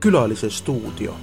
Külalise stuudio.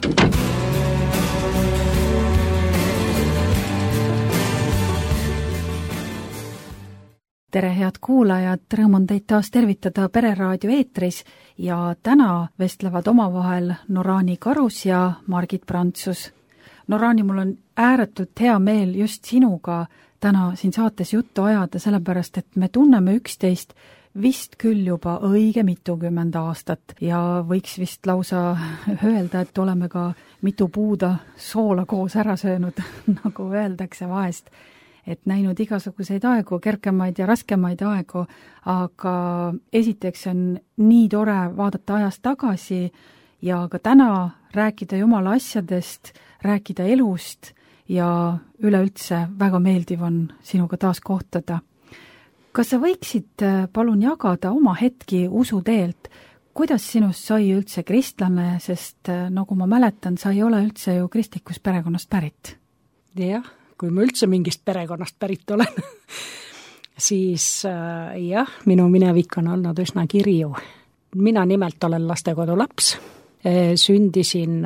Tere, head kuulajad, rõõm on teid taas tervitada Pereraadio eetris ja täna vestlevad omavahel Norani Karus ja Margit Prantsus. Norani, mul on ääretult hea meel just sinuga täna siin saates juttu ajada, sellepärast et me tunneme üksteist vist küll juba õige mitukümmend aastat ja võiks vist lausa öelda, et oleme ka mitu puuda soola koos ära söönud, nagu öeldakse vahest. Et näinud igasuguseid aegu, kerkemaid ja raskemaid aegu, aga esiteks on nii tore vaadata ajast tagasi ja ka täna rääkida Jumala asjadest, rääkida elust ja üleüldse väga meeldiv on sinuga taas kohtada. Kas sa võiksid palun jagada oma hetki usuteelt? Kuidas sinust sai üldse kristlane, sest nagu ma mäletan, sa ei ole üldse ju kristlikus perekonnast pärit? Jah. Kui ma üldse mingist perekonnast pärit olen, siis jah, minu minevik on olnud üsna kirju. Mina nimelt olen lastekodu laps. Sündisin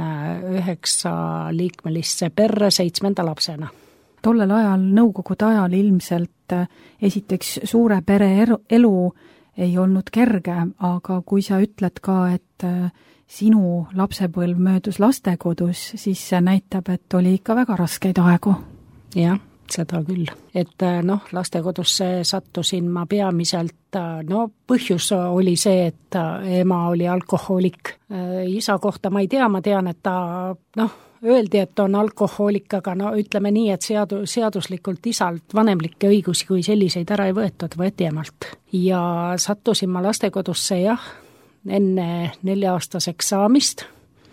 9-liikmelisse perre 7. lapsena. Tollel ajal, nõukogude ajal ilmselt esiteks suure pere elu ei olnud kerge, aga kui sa ütled ka, et sinu lapsepõlv möödus lastekodus, siis see näitab, et oli ikka väga raskeid aegu. Jah, seda küll. Et lastekodusse sattusin ma peamiselt, põhjus oli see, et ema oli alkohoolik. Isa kohta ma ei tea, ma tean, et ta, öeldi, et on alkohoolik, aga ütleme nii, et seaduslikult isalt vanemlikke õigusi kui selliseid ära ei võetud, võeti emalt. Ja sattusin ma lastekodusse, enne 4-aastaseks saamist.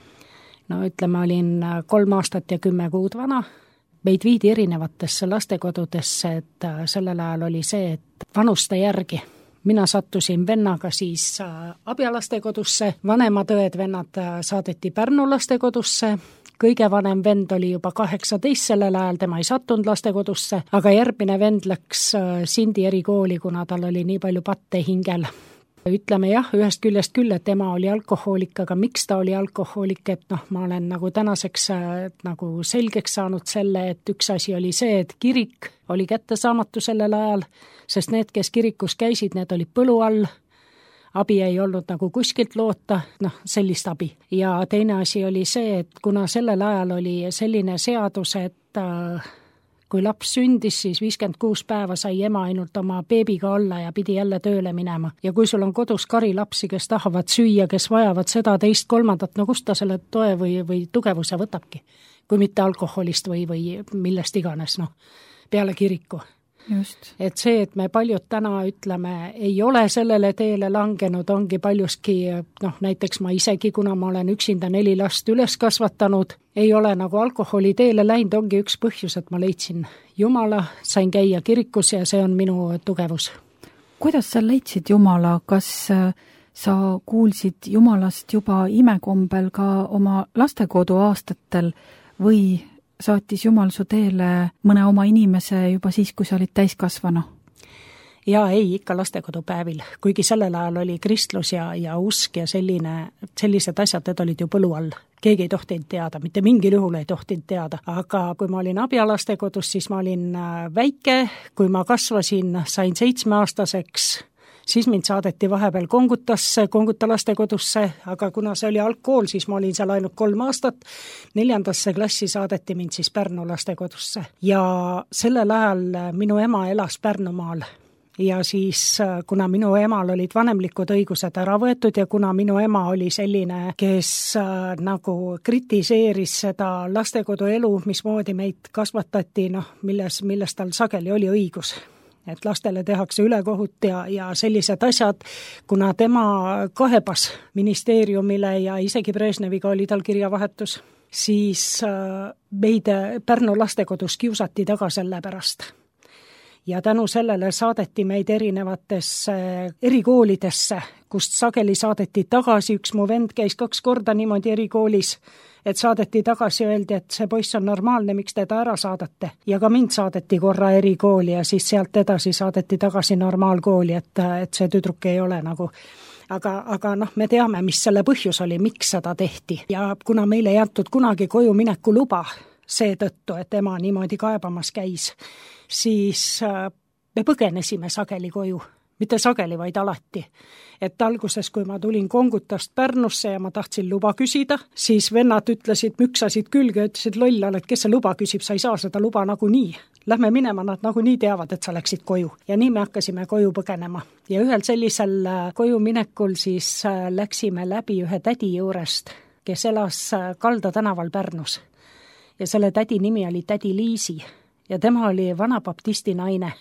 Ütleme, olin 3 aastat ja 10 kuud vana. Meid viidi erinevatesse lastekodudesse, et sellel ajal oli see, et vanuste järgi. Mina sattusin vennaga siis abialastekodusse, vanemad õed-vennad saadeti Pärnu lastekodusse, kõige vanem vend oli juba 18 sellel ajal, tema ei sattunud lastekodusse, aga järgmine vend läks Sindi erikooli, kuna tal oli nii palju patte hingel. Ütleme ühest küljest küll, et ema oli alkohoolik, aga miks ta oli alkohoolik, et ma olen nagu tänaseks nagu selgeks saanud selle, et üks asi oli see, et kirik oli kättesaamatu sellel ajal, sest need, kes kirikus käisid, need olid põlu all, abi ei olnud nagu kuskilt loota, sellist abi. Ja teine asi oli see, et kuna sellel ajal oli selline seadus, et kui laps sündis, siis 56 päeva sai ema ainult oma beebiga olla ja pidi jälle tööle minema. Ja kui sul on kodus kari lapsi, kes tahavad süüa, kes vajavad seda, teist, kolmandat, kust ta selle toe või tugevuse võtabki, kui mitte alkoholist või millest iganes, peale kiriku. Just. Et see, et me paljud täna ütleme, ei ole sellele teele langenud, ongi paljuski, näiteks ma isegi, kuna ma olen üksinda 4 last üles kasvatanud, ei ole nagu alkoholi teele läinud, ongi üks põhjus, et ma leidsin Jumala, sain käia kirikus ja see on minu tugevus. Kuidas sa leidsid Jumala? Kas sa kuulsid Jumalast juba imekombel ka oma lastekodu aastatel või saatis Jumal su teele mõne oma inimese juba siis, kui sa olid täiskasvanu? Jaa, ei, ikka lastekodupäevil, kuigi sellel ajal oli kristlus ja usk ja sellised asjad, need olid ju põlu all. Keegi ei tohtinud teada, mitte mingil juhul ei tohtinud teada, aga kui ma olin abialastekodus, siis ma olin väike, kui ma kasvasin, sain 7-aastaseks, siis mind saadeti vahepeal Konguta lastekodusse, aga kuna see oli algkool, siis ma olin seal ainult 3 aastat. 4. klassi saadeti mind siis Pärnu lastekodusse. Ja sellel ajal minu ema elas Pärnumaal. Ja siis, kuna minu emal olid vanemlikud õigused ära võetud ja kuna minu ema oli selline, kes nagu kritiseeris seda lastekodu elu, mismoodi meid kasvatati, milles tal sageli oli õigus. Et lastele tehakse ülekohut ja sellised asjad, kuna tema kahebas ministeeriumile ja isegi Brežneviga oli tal kirjavahetus, siis meid Pärnu lastekodus kiusati taga selle pärast. Ja tänu sellele saadeti meid erinevatesse erikoolidesse, kust sageli saadeti tagasi, üks mu vend käis 2 korda niimoodi erikoolis, et saadeti tagasi ja öeldi, et see poiss on normaalne, miks teda ära saadate. Ja ka mind saadeti korra erikooli ja siis sealt edasi saadeti tagasi normaalkooli, et see tüdruk ei ole nagu aga noh, me teame, mis selle põhjus oli, miks seda tehti ja kuna meile ei antud kunagi koju mineku luba seetõttu, et ema niimoodi kaebamas käis, siis me põgenesime sageli koju. Mitte sageli, vaid alati. Et alguses, kui ma tulin Kongutast Pärnusse ja ma tahtsin luba küsida, siis vennad ütlesid, müksasid külge ja ütlesid, loll oled, kes see luba küsib, sa ei saa seda luba nagunii. Lähme minema, nad nagunii teavad, et sa läksid koju. Ja nii me hakkasime koju põgenema. Ja ühel sellisel koju minekul siis läksime läbi ühe tädi juurest, kes elas Kalda tänaval Pärnus. Ja selle tädi nimi oli tädi Liisi ja tema oli vana baptisti naine.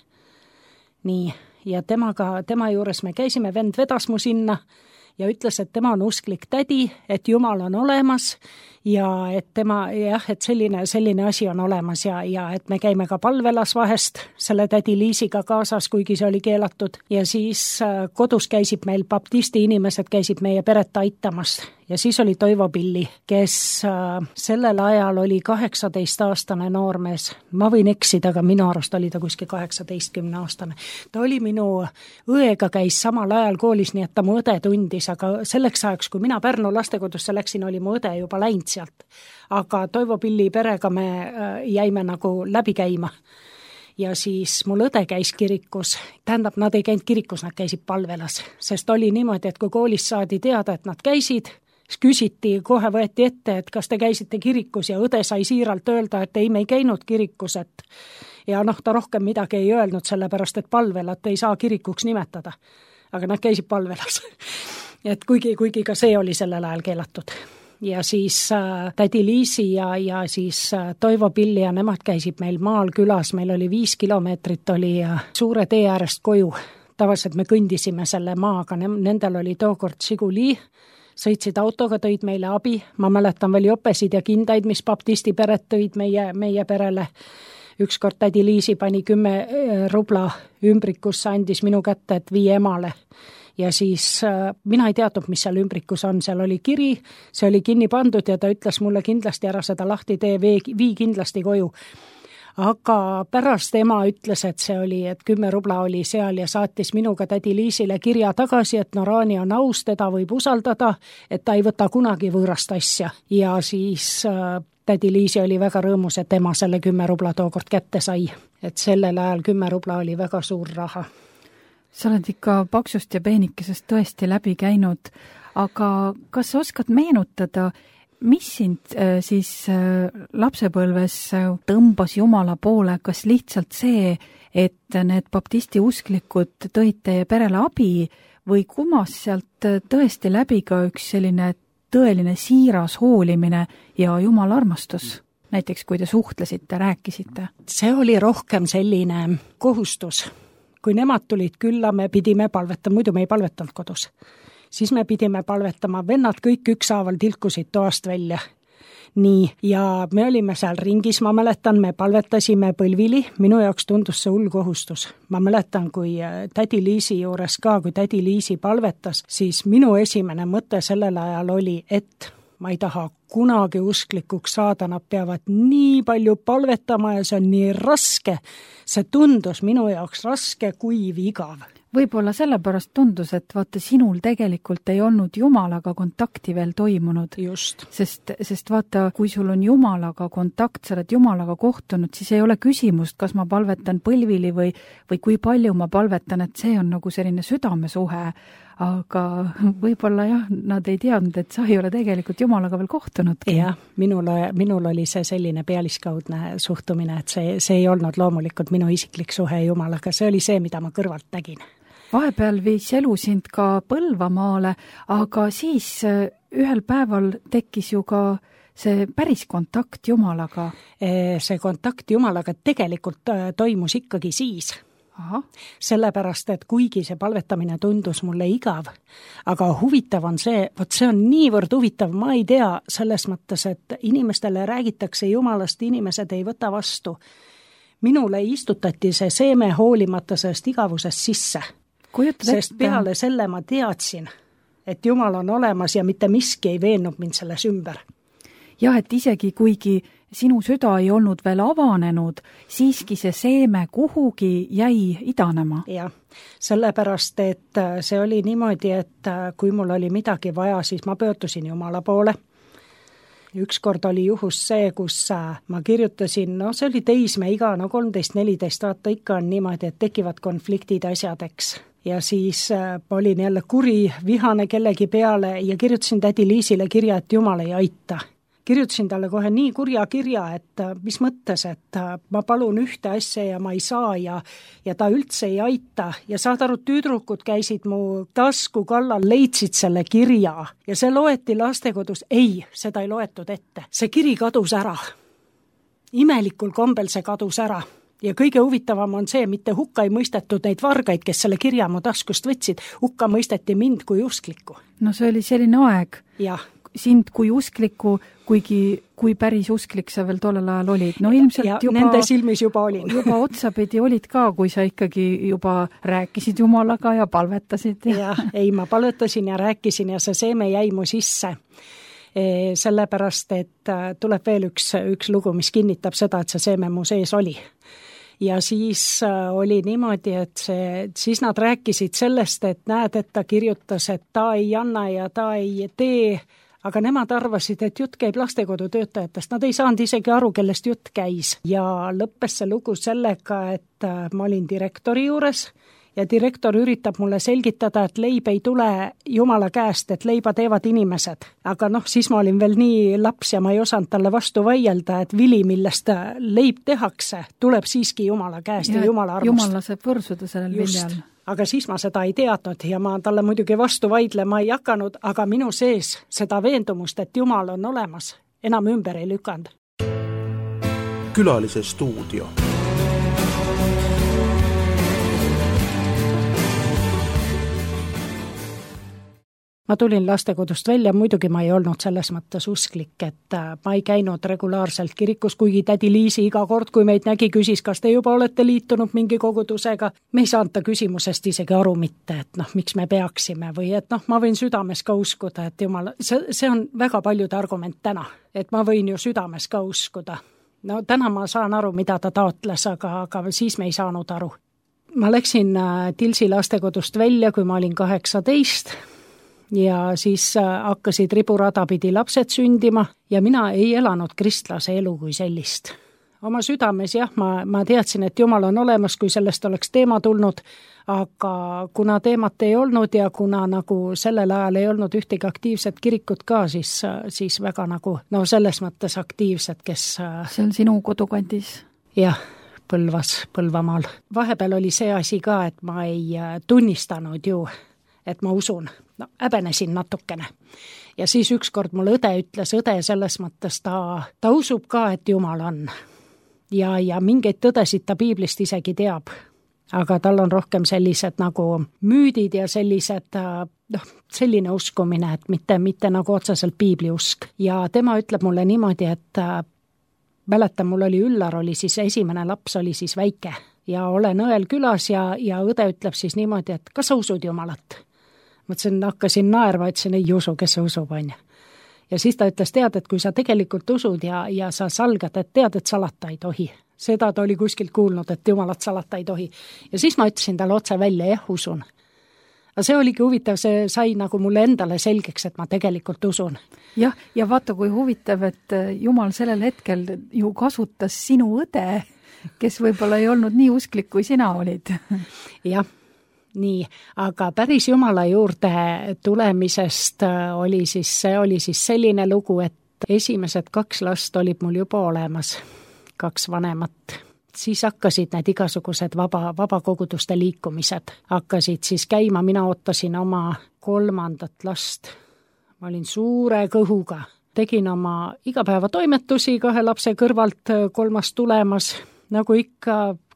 Nii. Ja tema juures me käisime, vend vedas mu sinna ja ütles, et tema on usklik tädi, et Jumal on olemas ja et et selline asi on olemas ja et me käime ka palvelas vahest selle tädi Liisiga kaasas, kuigi see oli keelatud. Ja siis kodus käisib meil baptisti inimesed, käisid meie peret aitamas. Ja siis oli Toivo Pilli, kes sellel ajal oli 18-aastane noormees. Ma võin eksida, aga minu arust oli ta kuskil 18-aastane. Ta oli minu õega käis samal ajal koolis, nii et ta mu õde tundis, aga selleks ajaks, kui mina Pärnu lastekodusse läksin, oli mu õde juba läinud sealt. Aga Toivo Pilli perega me jäime nagu läbi käima. Ja siis mul õde käis kirikus, tähendab, nad ei käinud kirikus, nad käisid palvelas, sest oli niimoodi, et kui koolis saadi teada, et nad käisid, siis küsiti, kohe võeti ette, et kas te käisite kirikus ja õde sai siiralt öelda, et ei, me ei käinud kirikus, ja noh, ta rohkem midagi ei öelnud, sellepärast, et palvelat ei saa kirikuks nimetada. Aga nad käisid palvelas. Et kuigi ka see oli sellel ajal keelatud. Ja siis tädi Liisi ja siis Toivo Pilli ja nemad käisid meil maal külas, meil oli 5 kilomeetrit oli suure tee äärest koju. Tavaliselt me kõndisime selle maaga, nendel oli tookord Žiguli, sõitsid autoga, tõid meile abi, ma mäletan veel jopesid ja kindaid, mis baptisti peret tõid meie perele. Ükskord tädi Liisi pani 10 rubla ümbrikusse, andis minu kätte, et vii emale. Ja siis mina ei teadnud, mis seal ümbrikus on, seal oli kiri, see oli kinni pandud ja ta ütles mulle kindlasti ära seda lahti tee, vii kindlasti koju. Aga pärast ema ütles, et see oli, et 10 rubla oli seal ja saatis minuga tädi Liisile kirja tagasi, et Norani on aus, teda võib usaldada, et ta ei võta kunagi võõrast asja. Ja siis tädi Liisi oli väga rõõmus, et ema selle 10 rubla tookord kätte sai. Et sellel ajal 10 rubla oli väga suur raha. Sa oled ikka paksust ja peenikesest tõesti läbi käinud, aga kas sa oskad meenutada, mis sind siis lapsepõlves tõmbas Jumala poole, kas lihtsalt see, et need baptisti usklikud tõid teie perele abi või kumas sealt tõesti läbi ka üks selline tõeline siiras hoolimine ja Jumala armastus? Näiteks kui te suhtlesite, rääkisite? See oli rohkem selline kohustus. Kui nemad tulid külla, me pidime palvetama, muidu me ei palvetanud kodus. Siis me pidime palvetama, vennad kõik ükshaaval tilkusid toast välja. Nii, ja me olime seal ringis, ma mäletan, me palvetasime põlvili, minu jaoks tundus see hull kohustus. Ma mäletan, kui tädi Liisi juures ka, kui tädi Liisi palvetas, siis minu esimene mõte sellel ajal oli, et ma ei taha kunagi usklikuks saada, nad peavad nii palju palvetama ja see on nii raske. See tundus minu jaoks raske kui igav. Võib-olla sellepärast tundus, et vaata, sinul tegelikult ei olnud Jumalaga kontakti veel toimunud. Just. Sest vaata, kui sul on Jumalaga kontakt, sa oled Jumalaga kohtunud, siis ei ole küsimust, kas ma palvetan põlvili või kui palju ma palvetan, et see on nagu selline südamesuhe. Aga võib-olla jah, nad ei teadnud, et sa ei ole tegelikult Jumalaga veel kohtunudki. Jah, minul oli see selline pealiskaudne suhtumine, et see ei olnud loomulikult minu isiklik suhe Jumalaga, see oli see, mida ma kõrvalt nägin. Vahepeal viis elu sind ka Põlvamaale, aga siis ühel päeval tekkis ju ka see päris kontakt Jumalaga. See kontakt Jumalaga tegelikult toimus ikkagi siis. Aha. Sellepärast, et kuigi see palvetamine tundus mulle igav, aga huvitav on see, see on niivõrd huvitav, ma ei tea selles mõttes, et inimestele räägitakse Jumalast, inimesed ei võta vastu. Minule istutati see seeme hoolimata sellest igavusest sisse, sest peale selle ma teadsin, et Jumal on olemas ja mitte miski ei veennud mind selles ümber. Jah, et isegi kuigi sinu süda ei olnud veel avanenud, siiski see seeme kuhugi jäi idanema. Jah, sellepärast, et see oli niimoodi, et kui mul oli midagi vaja, siis ma pöördusin Jumala poole. Ükskord oli juhus see, kus ma kirjutasin, see oli teismeiga, 13-14, vaata ikka on niimoodi, et tekivad konfliktid asjadeks. Ja siis ma olin jälle kuri, vihane kellegi peale ja kirjutasin tädi Liisile kirja, et Jumal ei aita. Kirjutasin talle kohe nii kurja kirja, et mis mõttes, et ma palun ühte asja ja ma ei saa ja ta üldse ei aita. Ja saad aru, tüdrukud käisid mu tasku kallal, leidsid selle kirja ja see loeti lastekodus. Ei, seda ei loetud ette. See kiri kadus ära. Imelikul kombel see kadus ära. Ja kõige huvitavam on see, mitte hukka ei mõistetud neid vargaid, kes selle kirja mu taskust võtsid. Hukka mõisteti mind kui usklikku. No see oli selline aeg. Jah. Sind kui usklikku, kuigi kui päris usklik sa veel tollel ajal olid. No ilmselt ja nende silmis juba olin. Juba otsapidi olid ka, kui sa ikkagi juba rääkisid Jumalaga ja palvetasid. Ja, ei, ma palvetasin ja rääkisin ja see seeme jäi mu sisse. Sellepärast, et tuleb veel üks lugu, mis kinnitab seda, et see seeme mu sees oli. Ja siis oli niimoodi, et siis nad rääkisid sellest, et näed, et ta kirjutas, et ta ei anna ja ta ei tee, aga nemad arvasid, et jutt käib lastekodu töötajatest. Nad ei saanud isegi aru, kellest jutt käis. Ja lõppes see lugu sellega, et ma olin direktori juures ja direktor üritab mulle selgitada, et leib ei tule Jumala käest, et leiba teevad inimesed. Aga siis ma olin veel nii laps ja ma ei osanud talle vastu vaielda, et vili, millest leib tehakse, tuleb siiski Jumala käest ja Jumala armust. Jumala saab võrsuda sellel viljal. Aga siis ma seda ei teadnud ja ma talle muidugi vastu vaidlema ei hakanud, aga minu sees seda veendumust, et Jumal on olemas, enam ümber ei lükanud. Külalise stuudio. Ma tulin lastekodust välja, muidugi ma ei olnud selles mõttes usklik, et ma ei käinud regulaarselt kirikus, kuigi tädi Liisi iga kord, kui meid nägi, küsis, kas te juba olete liitunud mingi kogudusega. Me ei saanud ta küsimusest isegi aru mitte, et miks me peaksime või et ma võin südames ka uskuda, et Jumal, see on väga paljude argument täna, et ma võin ju südames ka uskuda. No täna ma saan aru, mida ta taotles, aga siis me ei saanud aru. Ma läksin Tilsi lastekodust välja, kui ma olin 18 ja siis hakkasid riburada pidi lapsed sündima ja mina ei elanud kristlase elu kui sellist. Oma südames jah, ma teadsin, et Jumal on olemas, kui sellest oleks teema tulnud, aga kuna teemat ei olnud ja kuna sellel ajal ei olnud ühtegi aktiivset kirikut ka, siis väga selles mõttes aktiivsed, kes... See on sinu kodukandis? Jah, Põlvas, Põlvamaal. Vahepeal oli see asi ka, et ma ei tunnistanud ju, et ma usun. Häbenesin natukene. Ja siis ükskord mul õde ütles, selles mõttes ta usub ka, et Jumal on. Ja mingeid tõdesid ta piiblist isegi teab. Aga tal on rohkem sellised müüdid ja sellised, selline uskumine, et mitte otseselt piibliusk. Ja tema ütleb mulle niimoodi, et mäletan, mul oli Üllar, oli siis esimene laps, oli siis väike. Ja olen õel külas ja õde ütleb siis niimoodi, et kas sa usud Jumalat? Mõtlesin, hakkasin naerma, ütlesin, ei usu, kes sa usub, on. Ja siis ta ütles, tead, et kui sa tegelikult usud ja sa salgad, et tead, et salata ei tohi. Seda ta oli kuskilt kuulnud, et Jumalat salata ei tohi. Ja siis ma ütlesin talle otse välja, jah, usun. Aga see oligi huvitav, see sai mulle endale selgeks, et ma tegelikult usun. Jah, ja vaata, kui huvitav, et Jumal sellel hetkel ju kasutas sinu õde, kes võib-olla ei olnud nii usklik, kui sina olid. Jah. Nii, aga päris Jumala juurde tulemisest oli siis selline lugu, et esimesed 2 last olid mul juba olemas, 2 vanemat. Siis hakkasid need igasugused vabakoguduste liikumised. Hakkasid siis käima, mina ootasin oma 3. last. Ma olin suure kõhuga. Tegin oma igapäevatoimetusi 2 lapse kõrvalt, 3. tulemas. Nagu ikka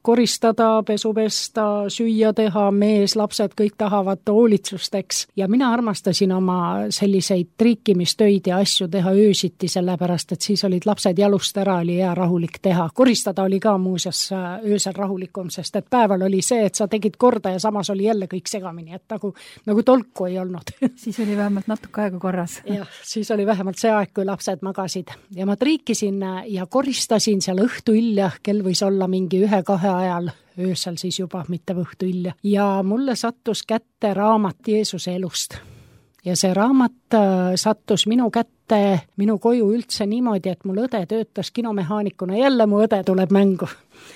koristada, pesu pesta, süüa teha, mees, lapsed, kõik tahavad hoolitsust, eks. Ja mina armastasin oma selliseid triikimistöid ja asju teha öösiti, sellepärast, et siis olid lapsed jalust ära, oli hea rahulik teha. Koristada oli ka muuseas öösel rahulikum, sest et päeval oli see, et sa tegid korda ja samas oli jälle kõik segamini, et nagu tolku ei olnud. Siis oli vähemalt natuke aega korras. Jah, siis oli vähemalt see aeg, kui lapsed magasid. Ja ma triikisin ja koristasin seal õhtu hilja, kell võis olla mingi 1-2 ajal, öösel siis juba, mitte õhtu hilja. Ja mulle sattus kätte raamat Jeesuse elust. Ja see raamat sattus minu kätte, minu koju üldse niimoodi, et mul õde töötas kinomehaanikuna, jälle mu õde tuleb mängu.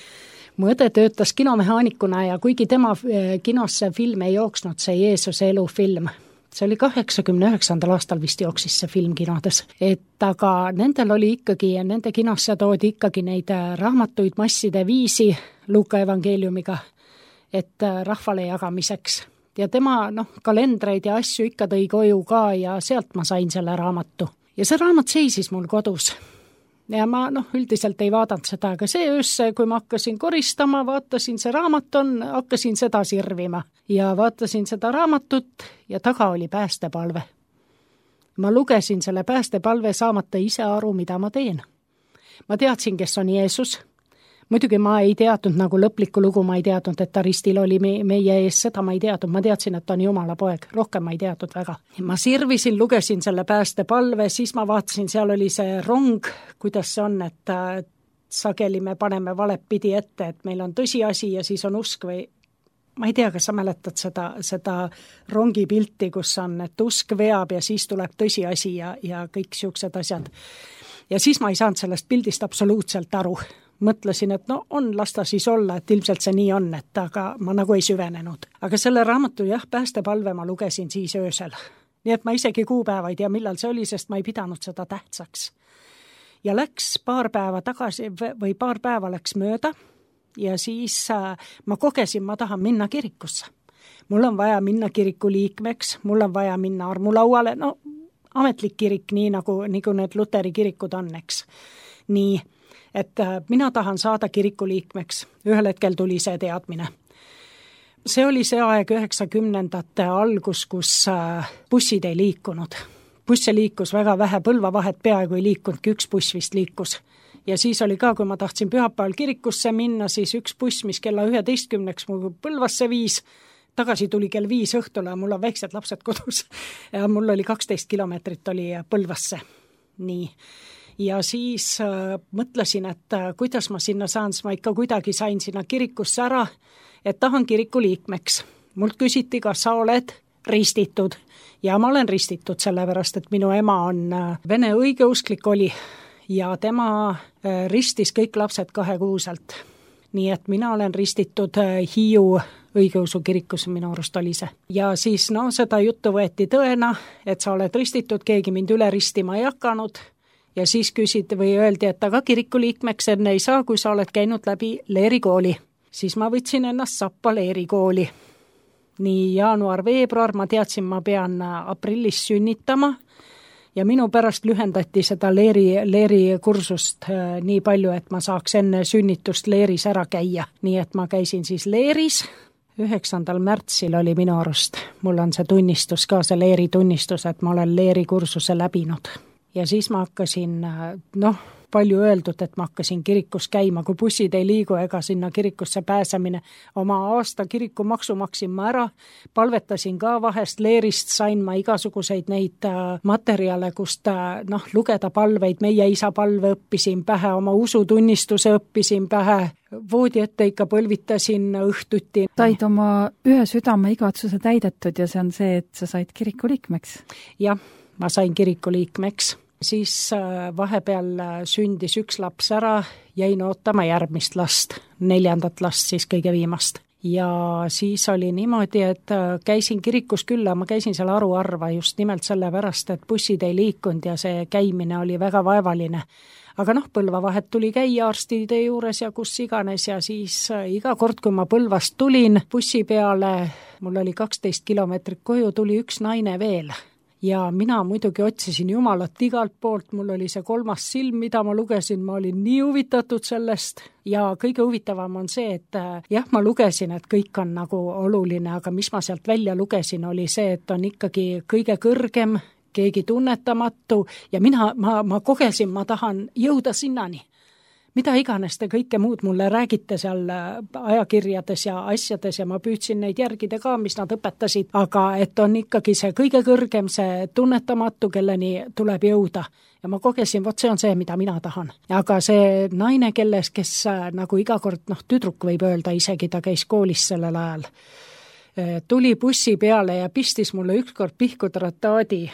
Mu õde töötas kinomehaanikuna ja kuigi tema kinos see film ei jooksnud, see Jeesuse elu film, see oli 89. aastal vist jooksis see film kinodes. Et aga nendel oli ikkagi, nende kinosse toodi ikkagi neid raamatuid masside viisi Luuka evangeeliumiga, et rahvale jagamiseks. Ja tema kalendreid ja asju ikka tõi koju ka ja sealt ma sain selle raamatu. Ja see raamat seisis mul kodus. Ja ma üldiselt ei vaadanud seda, aga see öösse, kui ma hakkasin koristama, vaatasin see raamat on, hakkasin seda sirvima ja vaatasin seda raamatut ja taga oli päästepalve. Ma lugesin selle päästepalve saamata ise aru, mida ma teen. Ma teadsin, kes on Jeesus. Muidugi ma ei teadnud nagu lõplikku lugu, ma ei teadnud, et ta ristil oli meie ees, seda ma ei teadnud, ma teadsin, et ta on Jumala poeg, rohkem ma ei teadnud väga. Ma sirvisin, lugesin selle päästepalve, siis ma vaatasin, seal oli see rong, kuidas see on, et sageli me paneme valepidi ette, et meil on tõsiasi ja siis on usk või ma ei tea, kas sa mäletad seda rongi pilti, kus on, et usk veab ja siis tuleb tõsiasi ja kõik siuksed asjad. Ja siis ma ei saanud sellest pildist absoluutselt aru. Mõtlesin, et on, las ta siis olla, et ilmselt see nii on, et aga ma nagu ei süvenenud. Aga selle raamatu päästepalve ma lugesin siis öösel. Nii et ma isegi kuupäeva ei tea, millal see oli, sest ma ei pidanud seda tähtsaks. Ja läks paar päeva tagasi või paar päeva läks mööda ja siis ma kogesin, ma tahan minna kirikusse. Mul on vaja minna kiriku liikmeks, mul on vaja minna armulauale, ametlik kirik, nii nagu need Luteri kirikud on, eks. Nii, et mina tahan saada kiriku liikmeks. Ühel hetkel tuli see teadmine. See oli see aeg 90ndate algus, kus bussid ei liikunud. Busse liikus väga vähe, Põlvavahet peaaegu ei liikunudki, üks buss vist liikus. Ja siis oli ka, kui ma tahtsin pühapäeval kirikusse minna, siis üks buss, mis kella 11 mu Põlvasse viis, tagasi tuli kell 5 õhtule ja mul on väiksed lapsed kodus. Ja mul oli 12 kilomeetrit oli Põlvasse. Nii. Ja siis mõtlesin, et kuidas ma sinna saan, siis ma ikka kuidagi sain sinna kirikusse ära, et tahan kiriku liikmeks. Mult küsiti, kas sa oled ristitud. Ja ma olen ristitud, sellepärast, et minu ema on vene õigeusklik oli ja tema ristis kõik lapsed 2-kuuselt. Nii et mina olen ristitud Hiiu õigeusu kirikus, minu arust oli see. Ja siis seda juttu võeti tõena, et sa oled ristitud, keegi mind üle ristima ei hakanud. Ja siis küsiti või öeldi, et aga kiriku liikmeks enne ei saa, kui sa oled käinud läbi leerikooli. Siis ma võtsin ennast sappa leerikooli. Nii jaanuar-veebruar, ma teadsin, ma pean aprillis sünnitama ja minu pärast lühendati seda leeri kursust nii palju, et ma saaks enne sünnitust leeris ära käia. Nii et ma käisin siis leeris. 9. märtsil oli minu arust. Mul on see tunnistus ka, see leeri tunnistus, et ma olen leeri kursuse läbinud. Ja siis ma hakkasin, palju öeldud, et ma hakkasin kirikus käima, kui bussid ei liigu ega sinna kirikusse pääsemine. Oma aasta kiriku maksu maksin ma ära, palvetasin ka vahest leerist, sain ma igasuguseid neid materjale, kust lugeda palveid, meie isa palve õppisin pähe, oma usutunnistuse õppisin pähe, voodi ette ikka põlvitasin õhtuti. Said oma ühe südame igatsuse täidetud ja see on see, et sa said kiriku liikmeks? Jah, ma sain kiriku liikmeks. Siis vahepeal sündis üks laps ära, jäin ootama järgmist last, 4. last siis kõige viimast. Ja siis oli niimoodi, et käisin kirikus külla, ma käisin seal haruharva just nimelt sellepärast, et bussid ei liikunud ja see käimine oli väga vaevaline. Aga Põlvavahet tuli käia arstide juures ja kus iganes ja siis iga kord, kui ma Põlvast tulin bussi peale, mul oli 12 kilomeetrit koju, tuli üks naine veel. ja mina muidugi otsisin Jumalat igalt poolt, mul oli see 3. silm, mida ma lugesin, ma olin nii huvitatud sellest ja kõige huvitavam on see, et jah, ma lugesin, et kõik on nagu oluline, aga mis ma sealt välja lugesin, oli see, et on ikkagi kõige kõrgem, keegi tunnetamatu ja ma kogesin, ma tahan jõuda sinnani. Mida iganes te kõike muud mulle räägite seal ajakirjades ja asjades ja ma püüdsin neid järgida ka, mis nad õpetasid, aga et on ikkagi see kõige kõrgem, see tunnetamatu, kelleni tuleb jõuda. Ja ma kogesin, vot see on see, mida mina tahan. Aga see naine, kes nagu iga kord, tüdruk võib öelda, isegi ta käis koolis sellel ajal, tuli bussi peale ja pistis mulle ükskord pihku trataadi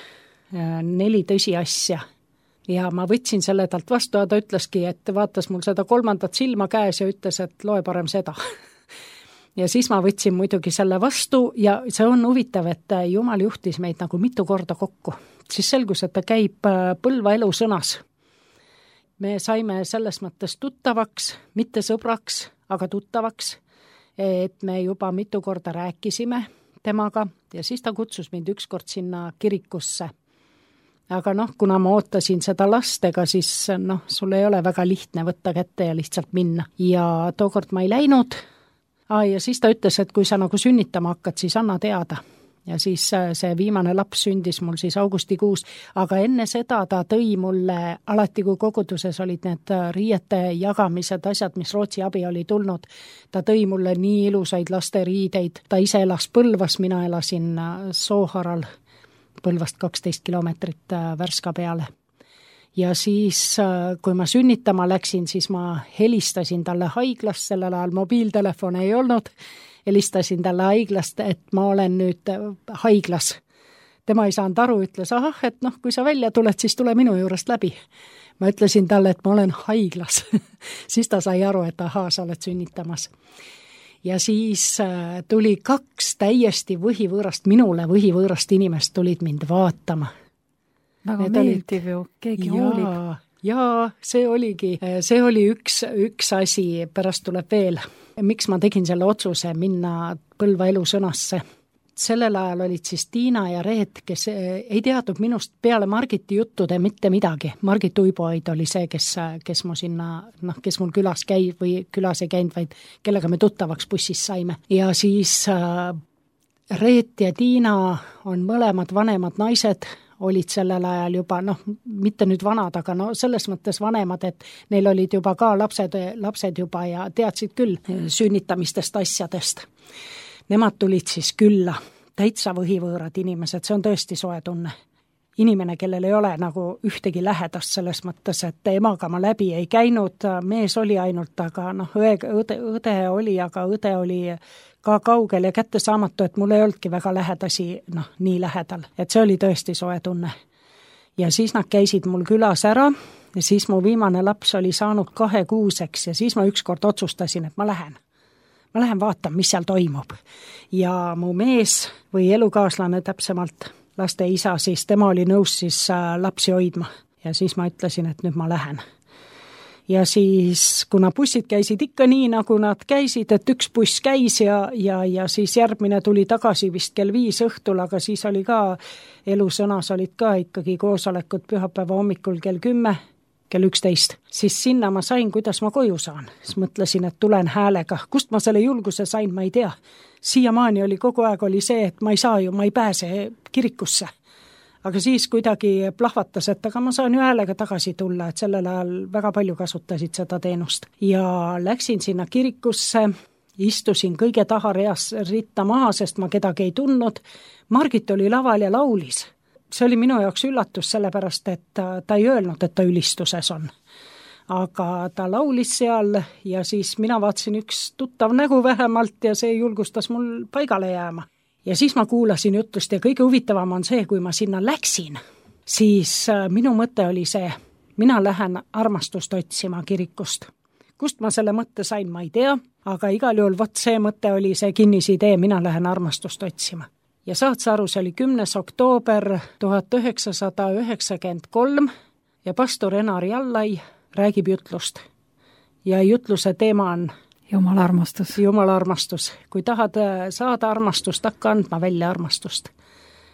4 tõsiasja. Ja ma võtsin selle talt vastu ja ta ütleski, et vaatas mul seda 3. silma käes ja ütles, et loe parem seda. Ja siis ma võtsin muidugi selle vastu ja see on huvitav, et Jumal juhtis meid nagu mitu korda kokku. Siis selgus, et ta käib Põlva elusõnas. Me saime selles mõttes tuttavaks, mitte sõbraks, aga tuttavaks, et me juba mitu korda rääkisime temaga ja siis ta kutsus mind ükskord sinna kirikusse. Aga kuna ma ootasin seda lastega, siis sul ei ole väga lihtne võtta kätte ja lihtsalt minna. Ja tookord ma ei läinud. Ja siis ta ütles, et kui sa nagu sünnitama hakkad, siis anna teada. Ja siis see viimane laps sündis mul siis augustikuus. Aga enne seda ta tõi mulle, alati kui koguduses olid need riiete jagamised, asjad, mis Rootsi abi oli tulnud, ta tõi mulle nii ilusaid lasteriideid. Ta ise elas Põlvas, mina elasin Sooharal. Põlvast 12 kilomeetrit Värska peale. Ja siis, kui ma sünnitama läksin, siis ma helistasin talle haiglast, sellel ajal mobiiltelefon ei olnud, helistasin talle haiglast, et ma olen nüüd haiglas. Tema ei saanud aru, ütles, et kui sa välja tuled, siis tule minu juurest läbi. Ma ütlesin talle, et ma olen haiglas. Siis ta sai aru, et sa oled sünnitamas. Ja siis tuli 2 täiesti minule võhivõõrast inimest tulid mind vaatama. Väga meeldiv ju, keegi hoolib. Jaa, see oli üks asi, pärast tuleb veel. Miks ma tegin selle otsuse minna Põlva elusõnasse? Sellel ajal olid siis Tiina ja Reet, kes ei teadnud minust peale Margiti juttude mitte midagi. Margit Uiboid oli see, kes mu sinna, kes mul külas käib või külas ei käinud, vaid kellega me tuttavaks bussis saime. Ja siis Reet ja Tiina on mõlemad vanemad naised, olid sellel ajal juba, mitte nüüd vanad, aga selles mõttes vanemad, et neil olid juba ka lapsed juba ja teadsid küll sünnitamistest asjadest. Nemad tulid siis külla, täitsa võhivõõrad inimesed, see on tõesti soe tunne. Inimene, kellel ei ole nagu ühtegi lähedast selles mõttes, et emaga ma läbi ei käinud, mees oli ainult, aga õde oli, aga õde oli ka kaugel ja kättesaamatu, et mul ei olnudki väga lähedasi, nii lähedal. Et see oli tõesti soe tunne. Ja siis nad käisid mul külas ära ja siis mu viimane laps oli saanud 2-kuuseks ja siis ma ükskord otsustasin, et ma lähen vaatan, mis seal toimub. Ja mu mees või elukaaslane täpsemalt, laste isa, siis tema oli nõus siis lapsi hoidma. Ja siis ma ütlesin, et nüüd ma lähen. Ja siis, kuna bussid käisid ikka nii, nagu nad käisid, et üks buss käis ja siis järgmine tuli tagasi vist kell 5 õhtul, aga siis oli ka, elusõnas olid ka ikkagi koosolekud pühapäeva hommikul kell 10, kell 11. Siis sinna ma sain, kuidas ma koju saan. Siis mõtlesin, et tulen häälega. Kust ma selle julguse sain, ma ei tea. Siiamaani oli kogu aeg oli see, et ma ei pääse kirikusse. Aga siis kuidagi plahvatas, et aga ma saan ju häälega tagasi tulla, et sellel ajal väga palju kasutasid seda teenust. Ja läksin sinna kirikusse, istusin kõige tahareas ritta maha, sest ma kedagi ei tundnud. Margit oli laval ja laulis. See oli minu jaoks üllatus, sellepärast, et ta ei öelnud, et ta ülistuses on. Aga ta laulis seal ja siis mina vaatasin üks tuttav nägu vähemalt ja see julgustas mul paigale jääma. Ja siis ma kuulasin jutlust ja kõige huvitavam on see, kui ma sinna läksin, siis minu mõte oli see, mina lähen armastust otsima kirikust. Kust ma selle mõtte sain, ma ei tea, aga igal juhul vot see mõte oli see kinnisidee, mina lähen armastust otsima. Ja saad sa aru, see oli 10. oktoober 1993 ja pastor Enar Jallai räägib jutlust. Ja jutluse teema on Jumala armastus. Jumala armastus. Kui tahad saada armastust, hakka andma välja armastust.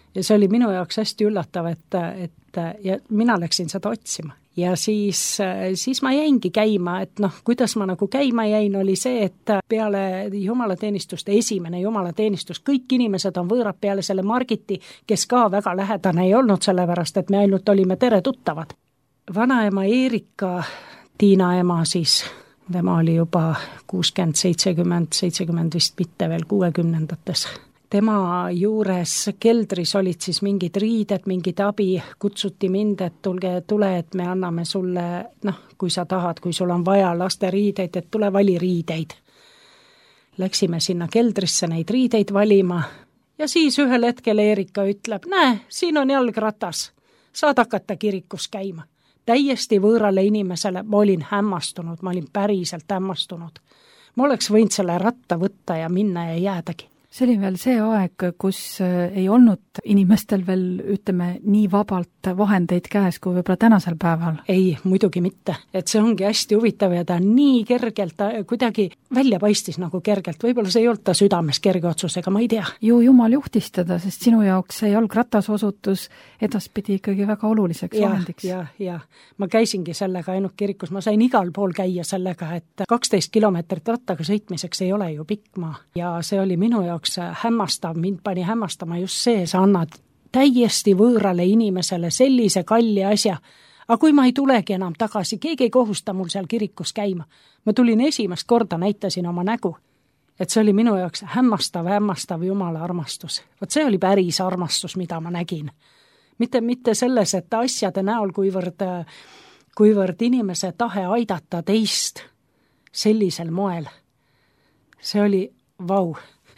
Ja see oli minu jaoks hästi üllatav, et ja mina läksin seda otsima. Ja siis ma jäingi käima, et kuidas ma nagu käima jäin, oli see, et peale jumalateenistust, esimene jumalateenistus, kõik inimesed on võõrad peale selle Margiti, kes ka väga lähedane ei olnud, sellepärast, et me ainult olime teretuttavad. Vanaema Eerika, Tiina ema siis, tema oli juba 60, 70 vist mitte veel 60-ndates. Tema juures keldris olid siis mingid riided, mingid abi, kutsuti mind, et tule, et me anname sulle, kui sa tahad, kui sul on vaja laste riideid, et tule vali riideid. Läksime sinna keldrisse neid riideid valima ja siis ühel hetkel Eerika ütleb, näe, siin on jalgratas, saad hakata kirikus käima. Täiesti võõrale inimesele, ma olin hämmastunud, ma olin päriselt hämmastunud. Ma oleks võinud selle ratta võtta ja minna ja jäädagi. See oli veel see aeg, kus ei olnud inimestel veel, ütleme, nii vabalt vahendeid käes kui võib-olla tänasel päeval. Ei, muidugi mitte. Et see ongi hästi huvitav ja ta nii kergelt, ta kuidagi välja paistis nagu kergelt. Võib-olla see ei olnud ta südames kerge otsusega, ma ei tea. Ju Jumal juhtis teda, sest sinu jaoks see jalgratas osutus edaspidi ikkagi väga oluliseks vahendiks. Ja. Ma käisingi sellega ainult kirikus, ma sain igal pool käia sellega, et 12 kilomeetrit rattaga sõitmiseks ei ole ju pikk maa. Ja see oli minu jaoks hämmastav, mind pani hämmastama just see, sa annad täiesti võõrale inimesele sellise kalli asja, aga kui ma ei tulegi enam tagasi, keegi ei kohusta mul seal kirikus käima. Ma tulin esimest korda, näitasin oma nägu, et see oli minu jaoks hämmastav Jumala armastus. Vot see oli päris armastus, mida ma nägin. Mitte selles, et asjade näol, kuivõrd inimese tahe aidata teist sellisel moel. See oli vau.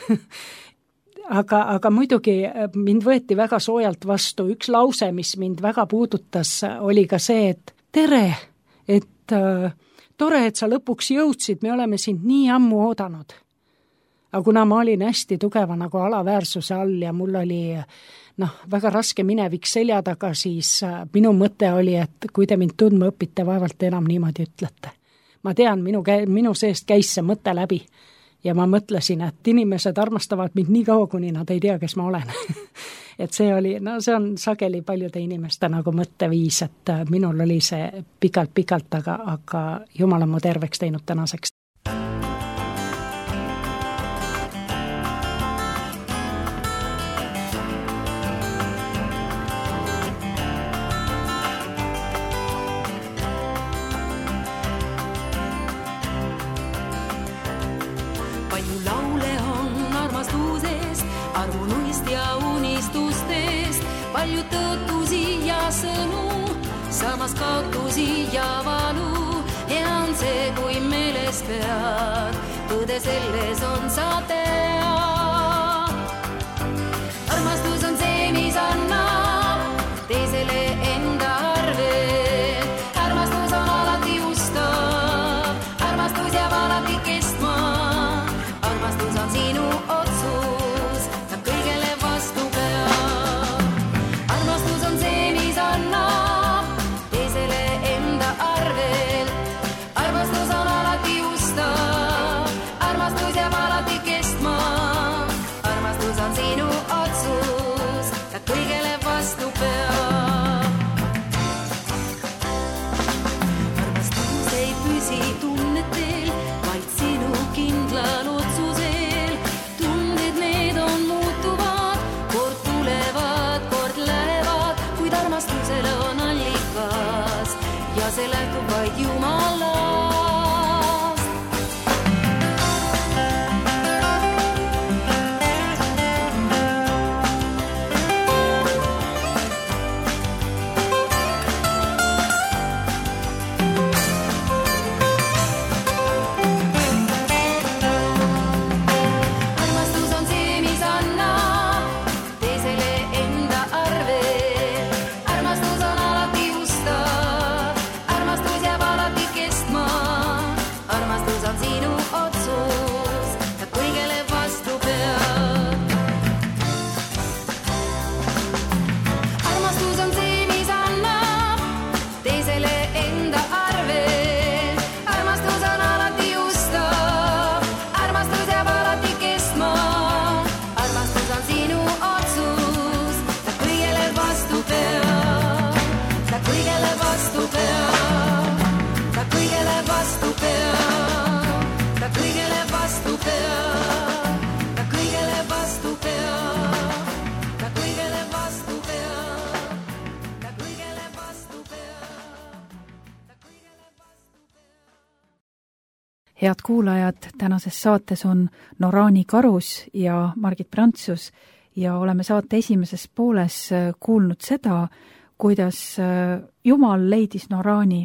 Aga muidugi mind võeti väga soojalt vastu. Üks lause, mis mind väga puudutas, oli ka see, et tere, et tore, et sa lõpuks jõudsid, me oleme sind nii ammu oodanud. Aga kuna ma olin hästi tugeva nagu alaväärsuse all ja mul oli väga raske minevik selja taga, siis minu mõte oli, et kui te mind tundma õpite, vaevalt enam niimoodi ütlete. Ma tean, minu seest käis see mõte läbi. Ja ma mõtlesin, et inimesed armastavad mind nii kaua, kuni nad ei tea, kes ma olen. Et see oli, see on sageli paljude inimeste nagu mõtteviis, et minul oli see pikalt, aga Jumal on mu terveks teinud tänaseks. Palju tõotusi ja sõnu, samas kaotusi ja valu. Hea on see, kui meeles pead, tõde selles on sa tead. Armastus on see, mis annab teisele enda arvel. Armastus on alati ustav, armastus jääb alati kestma. Armastus on sinu otsus, ta kõigele vastu peab. Se lähtub vaid Jumalast. Armastus on see, mis annab teisele enda arvel. Armastus on alati ustav. Armastus jääb alati kestma. head kuulajad, tänases saates on Noraani Karus ja Margit Prantsus ja oleme saate esimeses pooles kuulnud seda, kuidas Jumal leidis Noraani.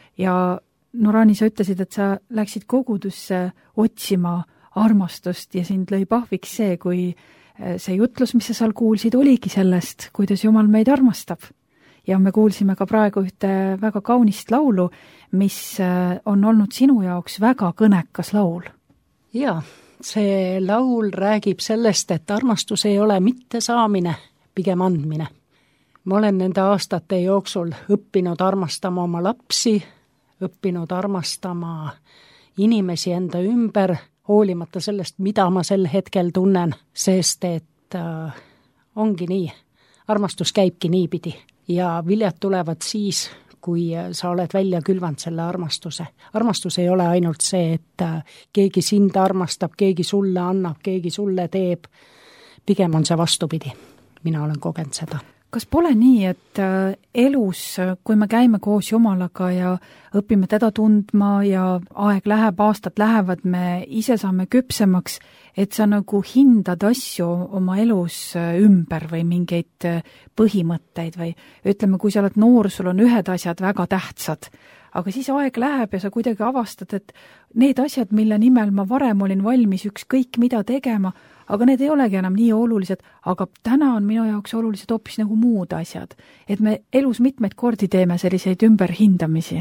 Ja Noraani, sa ütlesid, et sa läksid kogudusse otsima armastust ja sind lõi pahviks see, kui see jutlus, mis sa seal kuulsid, oligi sellest, kuidas Jumal meid armastab. Ja me kuulsime ka praegu ühte väga kaunist laulu, mis on olnud sinu jaoks väga kõnekas laul. Jaa, see laul räägib sellest, et armastus ei ole mitte saamine, pigem andmine. Ma olen nende aastate jooksul õppinud armastama oma lapsi, õppinud armastama inimesi enda ümber, hoolimata sellest, mida ma sel hetkel tunnen, sest et ongi nii. Armastus käibki niipidi. Ja viljad tulevad siis, kui sa oled välja külvanud selle armastuse. Armastus ei ole ainult see, et keegi sind armastab, keegi sulle annab, keegi sulle teeb. Pigem on see vastupidi. Mina olen kogenud seda. Kas pole nii, et elus, kui me käime koos Jumalaga ja õpime teda tundma ja aeg läheb, aastad lähevad, me ise saame küpsemaks, et sa nagu hindad asju oma elus ümber või mingeid põhimõtteid või ütleme, kui sa oled noor, sul on ühed asjad väga tähtsad, aga siis aeg läheb ja sa kuidagi avastad, et need asjad, mille nimel ma varem olin valmis ükskõik mida tegema, aga need ei olegi enam nii olulised, aga täna on minu jaoks olulised hoopis nagu muud asjad. Et me elus mitmeid kordi teeme selliseid ümberhindamisi.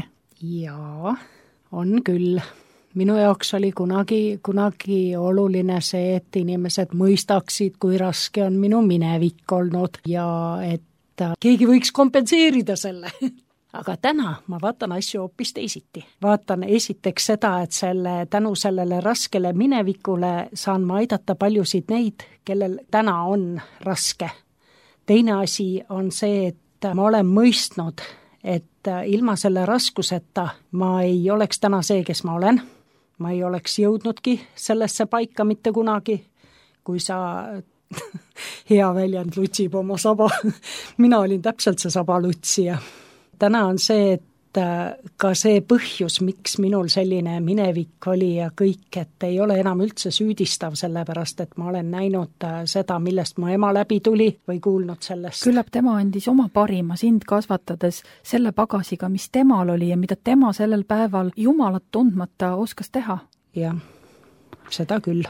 Jaa, on küll. Minu jaoks oli kunagi oluline see, et inimesed mõistaksid, kui raske on minu minevik olnud ja et keegi võiks kompenseerida selle. Aga täna ma vaatan asju hoopis teisiti. Vaatan esiteks seda, et tänu sellele raskele minevikule saan ma aidata paljusid neid, kellel täna on raske. Teine asi on see, et ma olen mõistnud, et ilma selle raskuseta ma ei oleks täna see, kes ma olen. Ma ei oleks jõudnudki sellesse paika mitte kunagi, kui sa hea väljend lutsib oma saba. Mina olin täpselt see saba lutsija. Täna on see, et ka see põhjus, miks minul selline minevik oli ja kõik, et ei ole enam üldse süüdistav, sellepärast, et ma olen näinud seda, millest mu ema läbi tuli või kuulnud sellest. Küllap tema andis oma parima sind kasvatades selle pagasiga, mis temal oli ja mida tema sellel päeval Jumalat tundmata oskas teha. Jah, seda küll.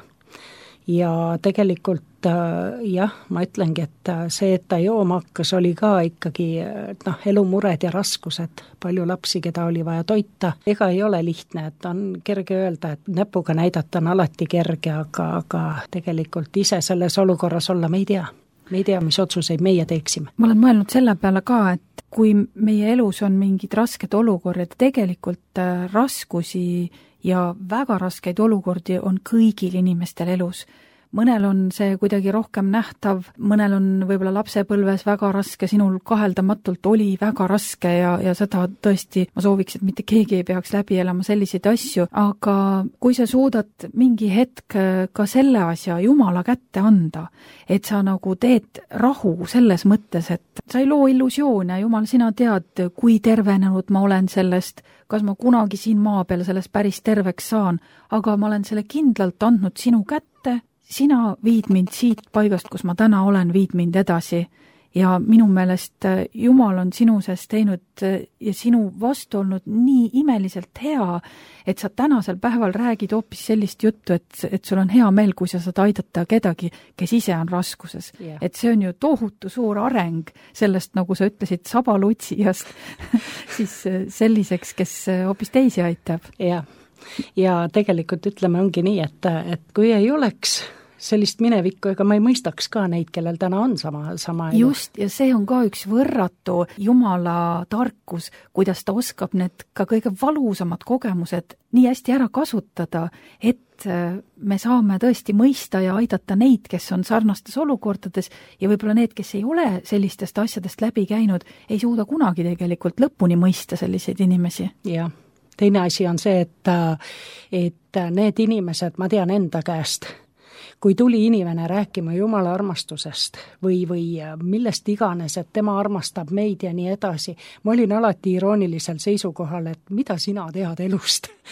Ja tegelikult jah, ma ütlengi, et see, et ta jooma hakkas, oli ka ikkagi elumured ja raskused. Palju lapsi, keda oli vaja toita. Ega ei ole lihtne, et on kerge öelda, et näpuga näidata on alati kerge, aga tegelikult ise selles olukorras olla me ei tea. Me ei tea, mis otsuseid meie teeksime. Ma olen mõelnud selle peale ka, et kui meie elus on mingid rasked olukorrad, tegelikult raskusi ja väga raskeid olukordi on kõigil inimestel elus. Mõnel on see kuidagi rohkem nähtav, mõnel on võib-olla lapsepõlves väga raske, sinul kaheldamatult oli väga raske ja seda tõesti ma sooviks, et mitte keegi ei peaks läbi elama selliseid asju, aga kui sa suudad mingi hetk ka selle asja Jumala kätte anda, et sa nagu teed rahu selles mõttes, et sa ei loo illusioone, Jumal, sina tead, kui tervenenud ma olen sellest, kas ma kunagi siin maa peal sellest päris terveks saan, aga ma olen selle kindlalt andnud sinu kätte, sina viid mind siit paigast, kus ma täna olen, viid mind edasi ja minu meelest Jumal on sinu sees teinud ja sinu vastu olnud nii imeliselt hea, et sa tänasel päeval räägid hoopis sellist juttu, et sul on hea meel, kui sa saad aidata kedagi, kes ise on raskuses. Yeah. Et see on ju tohutu suur areng sellest, nagu sa ütlesid, sabalutsijast siis selliseks, kes hoopis teisi aitab. Yeah. Ja tegelikult ütleme ongi nii, et kui ei oleks sellist minevikku, ega ma ei mõistaks ka neid, kellel täna on sama elu. Just, ja see on ka üks võrratu Jumala tarkus, kuidas ta oskab need ka kõige valusamad kogemused nii hästi ära kasutada, et me saame tõesti mõista ja aidata neid, kes on sarnastes olukordades ja võib-olla need, kes ei ole sellistest asjadest läbi käinud, ei suuda kunagi tegelikult lõpuni mõista selliseid inimesi. Jah. Teine asi on see, et need inimesed, ma tean enda käest, kui tuli inimene rääkima Jumala armastusest või millest iganes, et tema armastab meid ja nii edasi, ma olin alati iroonilisel seisukohal, et mida sina tead elust.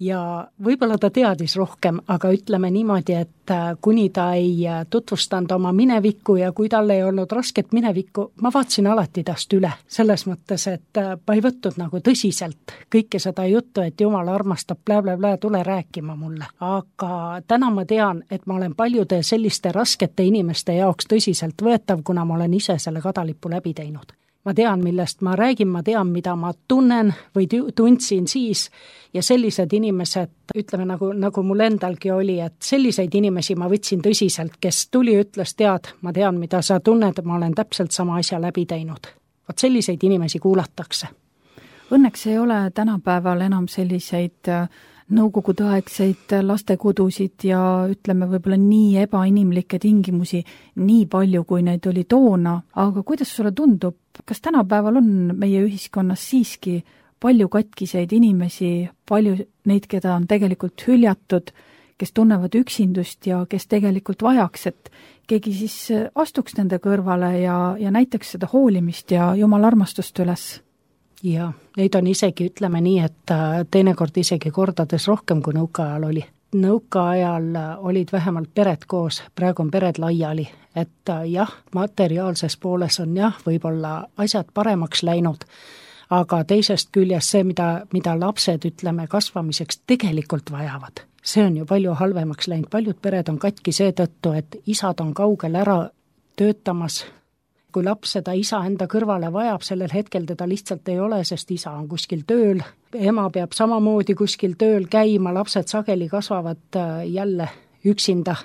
ja võib-olla ta teadis rohkem, aga ütleme niimoodi, et kuni ta ei tutvustanud oma minevikku ja kui tal ei olnud rasket minevikku, ma vaatasin alati tast üle. Selles mõttes, et ma ei võtnud nagu tõsiselt kõike seda juttu, et Jumal armastab blä, tule rääkima mulle. Aga täna ma tean, et ma olen paljude selliste raskete inimeste jaoks tõsiselt võetav, kuna ma olen ise selle kadalipu läbi teinud. Ma tean, millest ma räägin, ma tean, mida ma tunnen või tundsin siis ja sellised inimesed, ütleme nagu mul endalgi oli, et selliseid inimesi ma võtsin tõsiselt, kes tuli, ütles, tead, ma tean, mida sa tunned, ma olen täpselt sama asja läbi teinud. Vot selliseid inimesi kuulatakse. Õnneks ei ole tänapäeval enam selliseid nõukogudeaegseid lastekodusid ja ütleme võib-olla nii ebainimlikke tingimusi nii palju, kui neid oli toona. Aga kuidas sulle tundub, kas tänapäeval on meie ühiskonnas siiski palju katkiseid inimesi, palju neid, keda on tegelikult hüljatud, kes tunnevad üksindust ja kes tegelikult vajaks, et keegi siis astuks nende kõrvale ja näitaks seda hoolimist ja Jumala armastust üles? Ja neid on isegi, ütleme nii, et teinekord isegi kordades rohkem kui nõukaajal oli. Nõukaajal olid vähemalt pered koos, praegu on pered laiali, et jah, materiaalses pooles on jah, võib-olla asjad paremaks läinud, aga teisest küljest see, mida lapsed, ütleme, kasvamiseks tegelikult vajavad, see on ju palju halvemaks läinud, paljud pered on katki seetõttu, et isad on kaugel ära töötamas. Kui laps seda isa enda kõrvale vajab, sellel hetkel teda lihtsalt ei ole, sest isa on kuskil tööl, ema peab samamoodi kuskil tööl käima, lapsed sageli kasvavad jälle üksinda.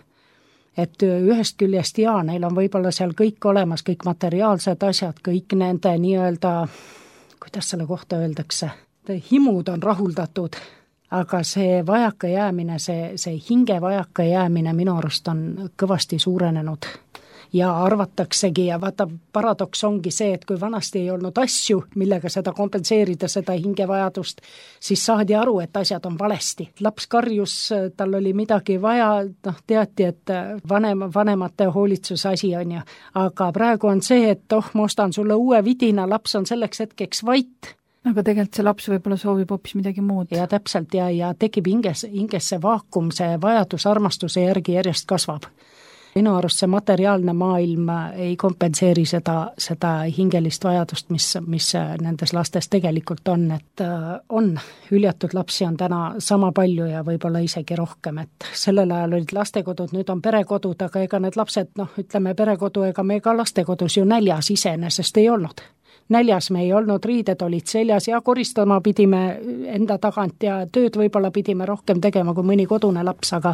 Et ühest küljest neil on võib-olla seal kõik olemas, kõik materiaalsed asjad, kõik nende nii-öelda, kuidas selle kohta öeldakse, himud on rahuldatud, aga see vajaka jäämine, see hinge vajaka jäämine minu arust on kõvasti suurenenud. Ja arvataksegi ja vaata, paradoks ongi see, et kui vanasti ei olnud asju, millega seda kompenseerida, seda hingevajadust, siis saadi aru, et asjad on valesti. Laps karjus, tal oli midagi vaja, teati, et vanemate hoolitsuse asi on ju. Aga praegu on see, et ma ostan sulle uue vidina, laps on selleks hetkeks vait. Aga tegelikult see laps võib-olla soovib hoopis midagi muud. Ja täpselt ja tekib hingesse vaakum, see vajadus armastuse järgi järjest kasvab. Minu arust see materiaalne maailm ei kompenseeri seda hingelist vajadust, mis nendes lastes tegelikult on, et on hüljatud lapsi on täna sama palju ja võib-olla isegi rohkem, et sellel ajal olid lastekodud, nüüd on perekodud, aga ega need lapsed, ütleme perekodu, ega me ka lastekodus ju näljas iseenesest ei olnud. Näljas me ei olnud, riided olid seljas ja koristama pidime enda tagant ja tööd võib-olla pidime rohkem tegema kui mõni kodune laps, aga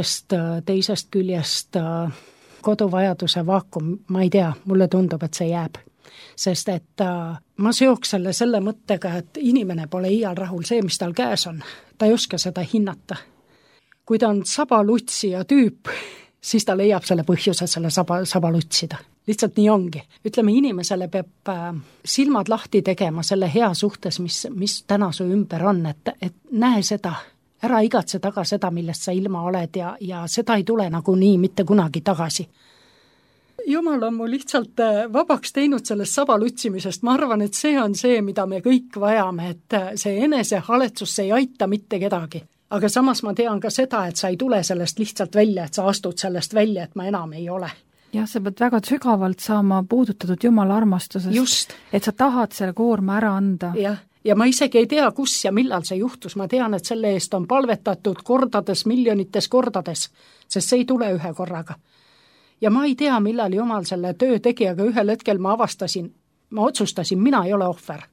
teisest küljest koduvajaduse vaakum, ma ei tea, mulle tundub, et see jääb. Sest et ma seoks selle mõttega, et inimene pole iial rahul see, mis tal käes on. Ta ei oska seda hinnata. Kui ta on sabalutsija tüüp, siis ta leiab selle põhjuse selle sabalutsida. Lihtsalt nii ongi. Ütleme, inimesele peab silmad lahti tegema selle hea suhtes, mis täna su ümber on, et näe seda, ära igatse taga seda, millest sa ilma oled ja seda ei tule nagu nii mitte kunagi tagasi. Jumal on mu lihtsalt vabaks teinud sellest sabalutsimisest, ma arvan, et see on see, mida me kõik vajame, et see enesehaletsus ei aita mitte kedagi. Aga samas ma tean ka seda, et sa ei tule sellest lihtsalt välja, et sa astud sellest välja, et ma enam ei ole. Jah, sa pead väga sügavalt saama puudutatud Jumala armastusest, just. Et sa tahad selle koorma ära anda. Ja ma isegi ei tea, kus ja millal see juhtus, ma tean, et selle eest on palvetatud kordades, miljonites kordades, sest see ei tule ühe korraga. Ja ma ei tea, millal Jumal selle töö tegi, aga ühel hetkel ma otsustasin, mina ei ole ohver.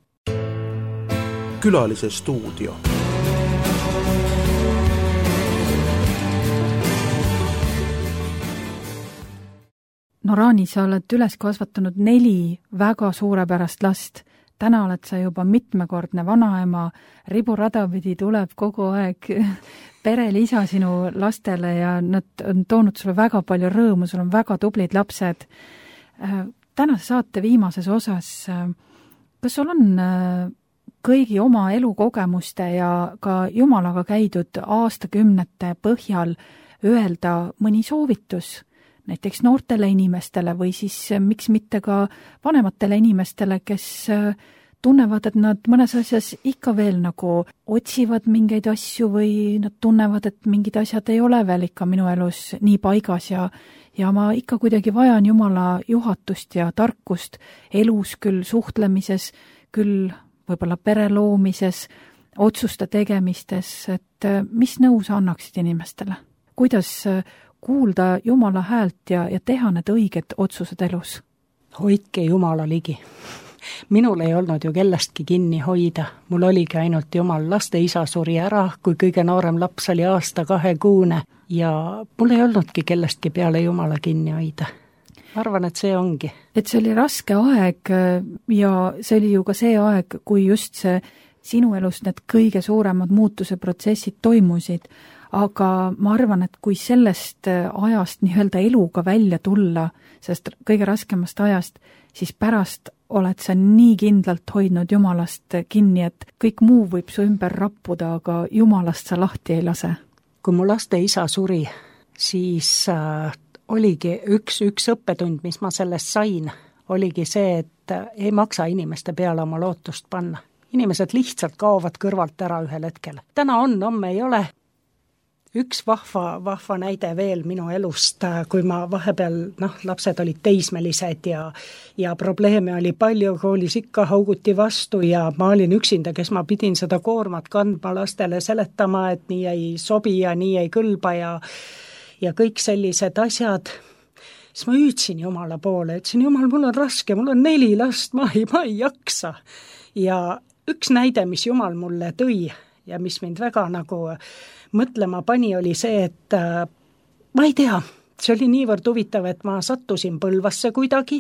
Külalise stuudio. Norani, sa oled üles kasvatanud 4 väga suurepärast last. Täna oled sa juba mitmekordne vanaema, riburadapidi tuleb kogu aeg perelisa sinu lastele ja nad on toonud sulle väga palju rõõmu, sul on väga tublid lapsed. Tänase saate viimases osas, kas sul on kõigi oma elukogemuste ja ka Jumalaga käidud aastakümnete põhjal öelda mõni soovitus näiteks noortele inimestele või siis miks mitte ka vanematele inimestele, kes tunnevad, et nad mõnes asjas ikka veel nagu otsivad mingeid asju või nad tunnevad, et mingid asjad ei ole veel ikka minu elus nii paigas ja ma ikka kuidagi vajan Jumala juhatust ja tarkust elus, küll suhtlemises, küll võib-olla pere loomises, otsuste tegemistes, et mis nõu sa annaksid inimestele? Kuidas kuulda Jumala häält ja teha need õiged otsused elus? Hoidke Jumala ligi. Minul ei olnud ju kellestki kinni hoida. Mul oligi ainult Jumal. Laste isa suri ära, kui kõige noorem laps oli 1-2 kuune ja mul ei olnudki kellestki peale Jumala kinni hoida. Ma arvan, et see ongi. Et see oli raske aeg ja see oli ju ka see aeg, kui just see sinu elus need kõige suuremad muutuse protsessid toimusid. Aga ma arvan, et kui sellest ajast nii-öelda eluga välja tulla, sest kõige raskemast ajast, siis pärast oled sa nii kindlalt hoidnud Jumalast kinni, et kõik muu võib su ümber rappuda, aga Jumalast sa lahti ei lase. Kui mu laste isa suri, siis oligi üks õppetund, mis ma sellest sain, oligi see, et ei maksa inimeste peale oma lootust panna. Inimesed lihtsalt kaovad kõrvalt ära ühel hetkel. Täna on, homme ei ole. Üks vahva näide veel minu elust, kui ma vahepeal, lapsed olid teismelised ja probleeme oli palju, koolis ikka hauguti vastu ja ma olin üksinda, kes ma pidin seda koormat kandma lastele seletama, et nii ei sobi ja nii ei kõlba ja kõik sellised asjad. Siis ma hüüdsin Jumala poole, ütlesin, Jumal, mul on raske, mul on 4 last, ma ei jaksa. Ja üks näide, mis Jumal mulle tõi ja mis mind väga nagu mõtlema pani, oli see, et ma ei tea, see oli niivõrd huvitav, et ma sattusin Põlvasse kuidagi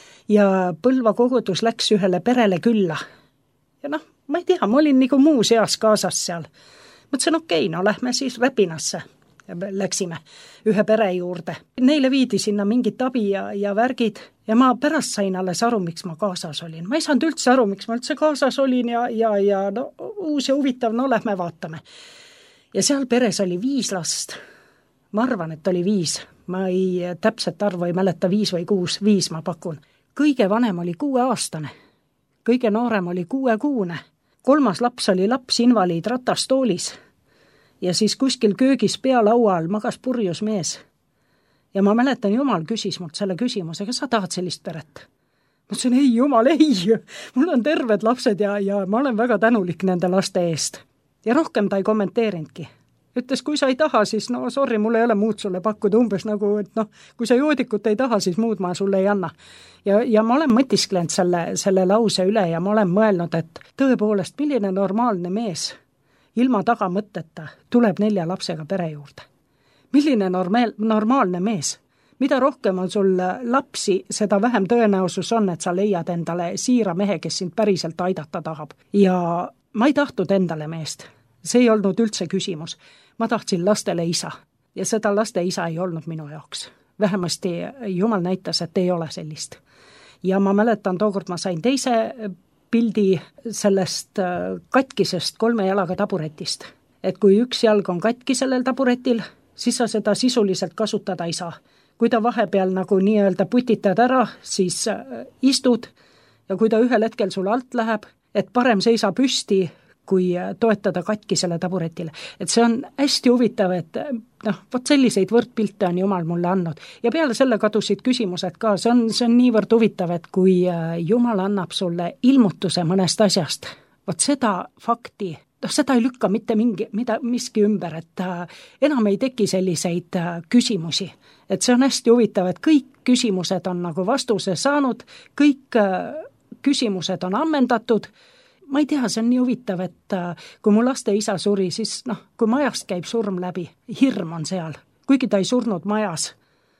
ja Põlva kogudus läks ühele perele külla. Ja ma ei tea, ma olin nagu muu seas kaasas seal. Mõtlesin, okei, lähme siis Räpinasse. Läksime ühe pere juurde. Neile viidi sinna mingit abi ja värgid ja ma pärast sain alles aru, miks ma kaasas olin. Ma ei saanud üldse aru, miks ma üldse kaasas olin ja uus ja huvitav, lähme vaatame. Ja seal peres oli 5 last. Ma arvan, et oli 5. Ma ei täpselt arvu ei mäleta 5 või 6, 5 ma pakun. Kõige vanem oli 6-aastane. Kõige noorem oli 6-kuune. 3. laps oli laps invaliid ratastoolis. Ja siis kuskil köögis pealaua all magas purjus mees. Ja ma mäletan, Jumal küsis mult selle küsimuse, kas sa tahad sellist peret? Ma ütlesin, ei Jumal, ei, mul on terved lapsed ja ma olen väga tänulik nende laste eest. Ja rohkem ta ei kommenteerinudki. Ütles, kui sa ei taha, siis sorry, mul ei ole muud sulle pakkuda, umbes nagu, et kui sa joodikut ei taha, siis muud ma sulle ei anna. Ja ma olen mõtisklenud selle lause üle ja ma olen mõelnud, et tõepoolest, milline normaalne mees ilma tagamõtteta tuleb 4 lapsega pere juurde. Milline normaalne mees? Mida rohkem on sul lapsi, seda vähem tõenäosus on, et sa leiad endale siira mehe, kes sind päriselt aidata tahab. Ja ma ei tahtnud endale meest. See ei olnud üldse küsimus. Ma tahtsin lastele isa. Ja seda laste isa ei olnud minu jaoks. Vähemasti Jumal näitas, et ei ole sellist. Ja ma mäletan, tookord ma sain teise pildi sellest katkisest 3 jalaga taburetist. Et kui üks jalg on katki sellel taburetil, siis sa seda sisuliselt kasutada ei saa. Kui ta vahepeal nagu nii-öelda putitad ära, siis istud ja kui ta ühel hetkel sul alt läheb, et parem seisa püsti, kui toetada katkisele taburetile. Et see on hästi huvitav, et vot selliseid võrdpilte on Jumal mulle andnud. Ja peale selle kadusid küsimused ka, see on niivõrd huvitav, et kui Jumal annab sulle ilmutuse mõnest asjast, vot seda fakti, seda ei lükka mitte miski ümber, et enam ei teki selliseid küsimusi. Et see on hästi huvitav, et kõik küsimused on nagu vastuse saanud, kõik küsimused on ammendatud. Ma ei tea, see on nii huvitav, et kui mu laste isa suri, siis kui majast käib surm läbi, hirm on seal. Kuigi ta ei surnud majas,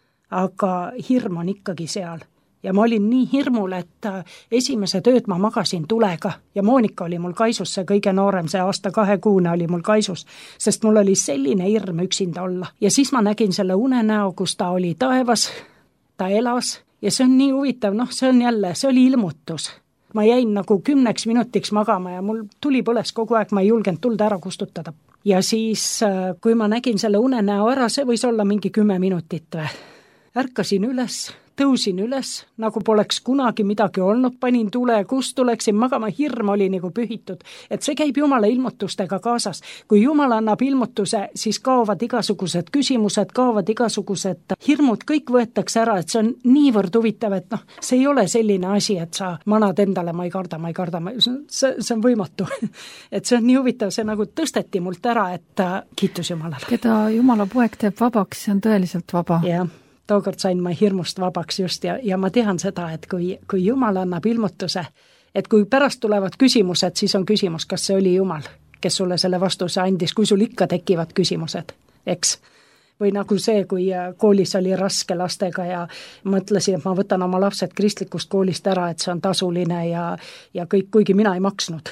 aga hirm on ikkagi seal. Ja ma olin nii hirmul, et esimese tööd ma magasin tulega ja Moonika oli mul kaisus, see kõige noorem, see 1-2 kuune oli mul kaisus, sest mul oli selline hirm üksinda olla. Ja siis ma nägin selle unenäo, kus ta oli taevas, ta elas ja see on nii huvitav, see on jälle, see oli ilmutus. Ma jäin nagu 10 minutiks magama ja mul tuli põles kogu aeg, ma ei julgenud tuld ära kustutada. Ja siis, kui ma nägin selle unenäo ära, see võis olla mingi 10 minutit või. Ärkasin üles, tõusin üles, nagu poleks kunagi midagi olnud, panin tule, kust tuleksin magama, hirm oli nagu pühitud. Et see käib Jumala ilmutustega kaasas. Kui Jumal annab ilmutuse, siis kaovad igasugused küsimused, kaovad igasugused hirmud, kõik võetakse ära, et see on niivõrd huvitav, et see ei ole selline asi, et sa manad endale, ma ei karda, see on võimatu. Et see on nii huvitav, see nagu tõsteti mult ära, et kiitus Jumalale. Keda Jumala poeg teeb vabaks, see on tõeliselt vaba. Jah. Tookord sain ma hirmust vabaks just ja ma tean seda, et kui Jumal annab ilmutuse, et kui pärast tulevad küsimused, siis on küsimus, kas see oli Jumal, kes sulle selle vastuse andis, kui sul ikka tekivad küsimused, eks? Või nagu see, kui koolis oli raske lastega ja mõtlesin, et ma võtan oma lapsed kristlikust koolist ära, et see on tasuline ja kõik, kuigi mina ei maksnud.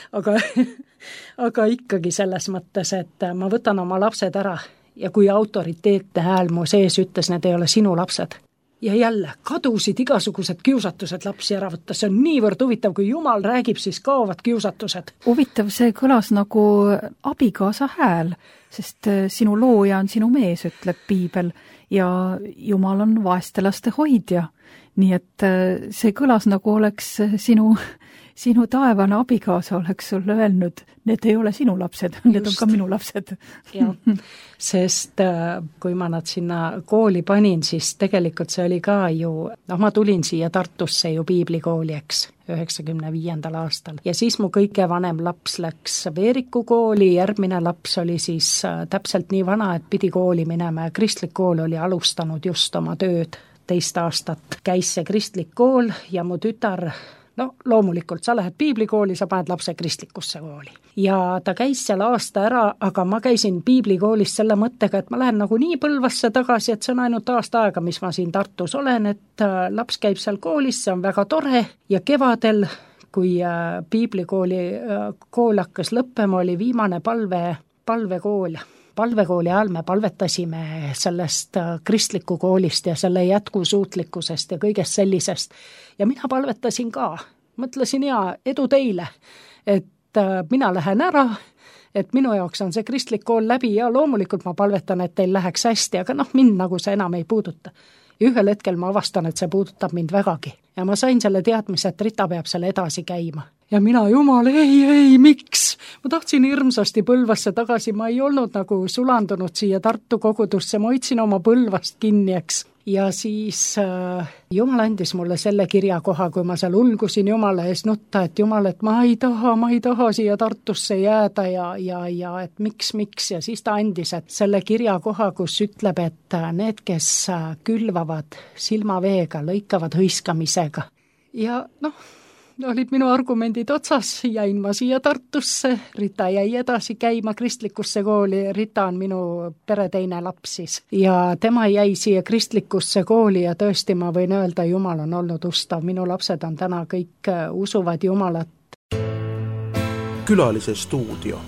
aga ikkagi selles mõttes, et ma võtan oma lapsed ära ja kui autoriteetne hääl mu sees ütles, need ei ole sinu lapsed. Ja jälle, kadusid igasugused kiusatused lapsi ära võtta, see on niivõrd huvitav, kui Jumal räägib, siis kaovad kiusatused. Huvitav, see kõlas nagu abikaasa hääl, sest sinu looja on sinu mees, ütleb piibel, ja Jumal on vaeste laste hoidja. Nii et see kõlas nagu oleks sinu taevane abikaasa oleks sulle öelnud, need ei ole sinu lapsed, need on ka minu lapsed. Jah, sest kui ma nad sinna kooli panin, siis tegelikult see oli ka ju, ma tulin siia Tartusse ju piiblikooli, eks, 95. aastal. Ja siis mu kõige vanem laps läks Veeriku kooli, järgmine laps oli siis täpselt nii vana, et pidi kooli minema ja kristlik kool oli alustanud just oma tööd 2 aastat. Käis see kristlik kool ja mu tütar, loomulikult, sa lähed piiblikooli, sa paned lapse kristlikusse kooli. Ja ta käis seal aasta ära, aga ma käisin piiblikoolis selle mõttega, et ma lähen nagu nii Põlvasse tagasi, et see on ainult aasta aega, mis ma siin Tartus olen, et laps käib seal koolis, see on väga tore ja kevadel, kui piiblikooli kool hakkas lõppema, oli viimane palvekool. Palvekooli ajal me palvetasime sellest kristliku koolist ja selle jätkusuutlikkusest ja kõigest sellisest. Ja mina palvetasin ka. Mõtlesin, edu teile, et mina lähen ära, et minu jaoks on see kristlik kool läbi ja loomulikult ma palvetan, et teil läheks hästi, aga mind nagu see enam ei puuduta. Ja ühel hetkel ma avastan, et see puudutab mind vägagi. Ja ma sain selle teadmise, et Rita peab selle edasi käima. Ja mina, Jumal, ei, miks? Ma tahtsin hirmsasti Põlvasse tagasi, ma ei olnud nagu sulandunud siia Tartu kogudusse, ma hoidsin oma Põlvast kinni, eks. Ja siis Jumal andis mulle selle kirjakoha, kui ma seal ulgusin Jumala ees nutta, et Jumal, et ma ei taha siia Tartusse jääda ja et miks ja siis ta andis, et selle kirjakoha, kus ütleb, et need, kes külvavad silmaveega, lõikavad hõiskamisega. Ja olid minu argumendid otsas, jäin ma siia Tartusse, Rita jäi edasi käima kristlikusse kooli, Rita on minu pere teine laps siis. Ja tema jäi siia kristlikusse kooli ja tõesti ma võin öelda, Jumal on olnud ustav, minu lapsed on täna kõik usuvad Jumalat. Külalise stuudio.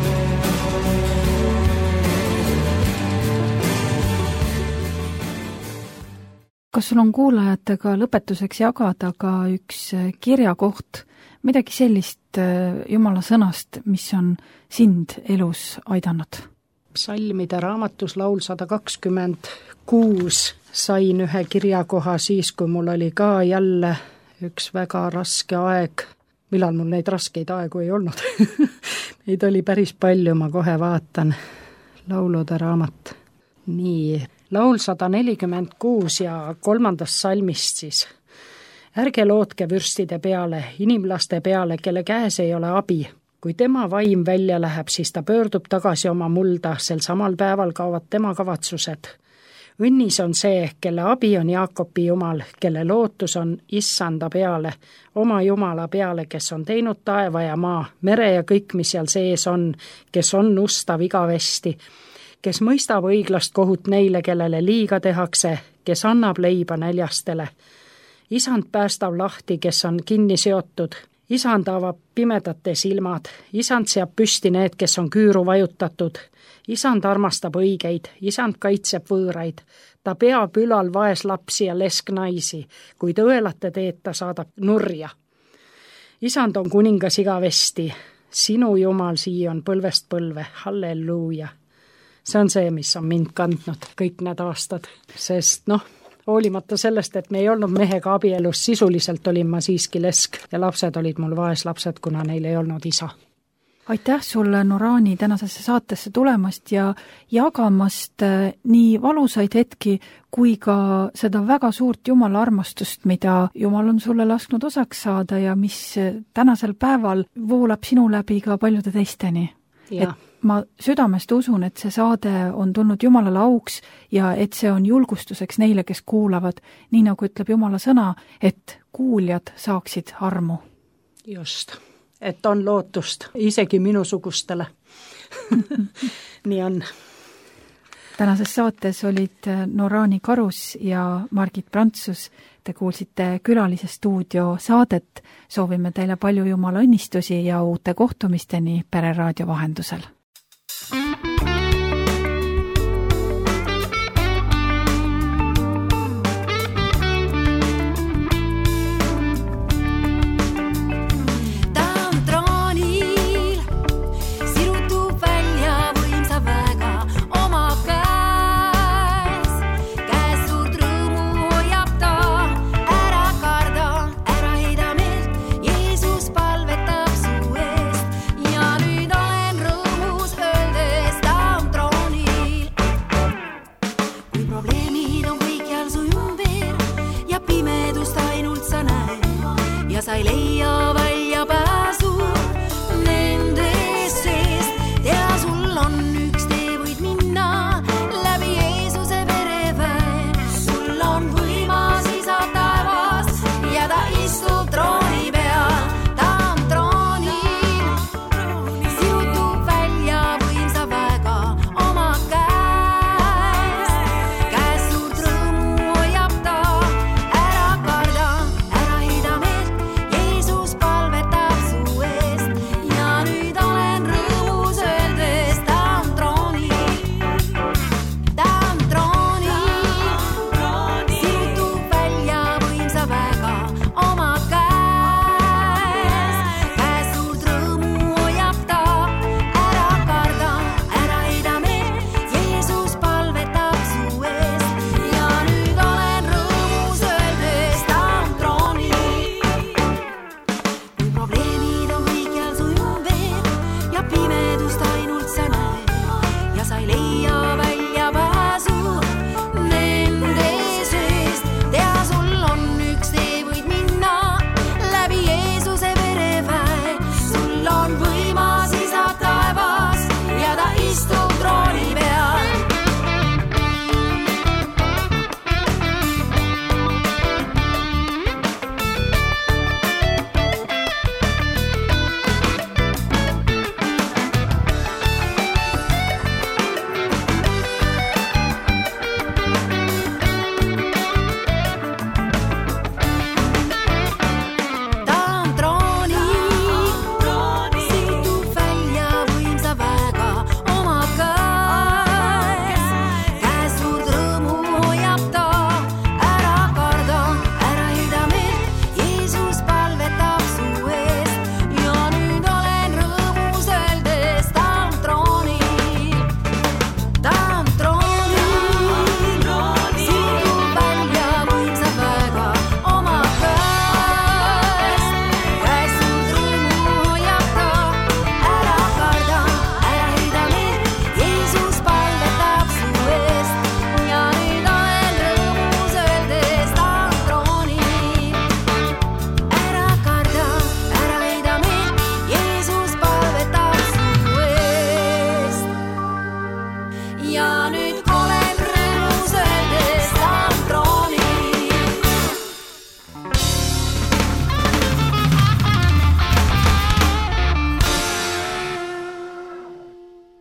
Kas sul on kuulajatega lõpetuseks jagada ka üks kirjakoht, midagi sellist Jumala sõnast, mis on sind elus aidanud? Psalmide raamatus laul 126 sain ühe kirjakoha siis, kui mul oli ka jälle üks väga raske aeg. Millal mul neid raskeid aegu ei olnud? Neid oli päris palju, ma kohe vaatan. Laulude raamat. Nii. Laul 146 ja 3. salmist siis. Ärge lootke vürstide peale, inimlaste peale, kelle käes ei ole abi. Kui tema vaim välja läheb, siis ta pöördub tagasi oma mulda, sel samal päeval kaovad tema kavatsused. Õnnis on see, kelle abi on Jaakobi Jumal, kelle lootus on Issanda peale, oma Jumala peale, kes on teinud taeva ja maa, mere ja kõik, mis seal sees on, kes on ustav igavesti, kes mõistab õiglast kohut neile, kellele liiga tehakse, kes annab leiba näljastele. Isand päästab lahti, kes on kinni seotud. Isand avab pimedate silmad. Isand seab püsti need, kes on küüru vajutatud. Isand armastab õigeid. Isand kaitseb võõraid. Ta peab ülal vaeslapsi ja lesknaisi. Kui tõelate teed, ta saadab nurja. Isand on kuningas igavesti. Sinu Jumal Siion põlvest põlve. Halleluuja. See on see, mis on mind kandnud kõik need aastad, sest hoolimata sellest, et me ei olnud mehega abielus, sisuliselt olin ma siiski lesk ja lapsed olid mul vaeslapsed, kuna neil ei olnud isa. Aitäh sulle, Nurani, tänasesse saatesse tulemast ja jagamast nii valusaid hetki kui ka seda väga suurt Jumala armastust, mida Jumal on sulle lasknud osaks saada ja mis tänasel päeval voolab sinu läbi ka paljude teisteni. Et ma südamest usun, et see saade on tulnud Jumalale auks ja et see on julgustuseks neile, kes kuulavad, nii nagu ütleb Jumala sõna, et kuuljad saaksid armu. Just, et on lootust isegi minusugustele. Nii on. Tänases saates olid Nurani Karus ja Margit Prantsus. Te kuulsite Külalise stuudio saadet. Soovime teile palju Jumala õnnistusi ja uute kohtumisteni Pereraadio vahendusel. Sa ei leia välja pääsu nendest seest. Tea, sul on üks tee, võid minna läbi Jeesuse vereväe. Sul on võimas isa taevas ja ta istub trooni peal. Ta on troonil, sirutub välja võimsa väega oma käes. Käes suurt rõõmu hoiab ta, ära karda, ära heida meelt. Palvetab su eest ja nüüd olen rõõmus öeldes, ta on troonil. Ta on troonil, sirutub välja võimsa väega oma käes. Käes suurt rõõmu hoiab ta, ära karda, ära heida meelt. Jeesus palvetab su eest ja nüüd olen rõõmus öeldes, ta on troonil. Probleemid on kõikjal su ümber ja pimedust ainult sa näed ja sa ei leia välja pääsu nende seest. Tea, sul on üks tee, võid minna läbi Jeesuse vereväe. Sul on võimas isa taevas ja ta istub trooni peal.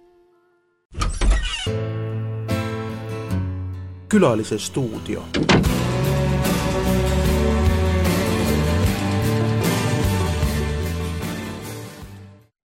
Külalise stuudio.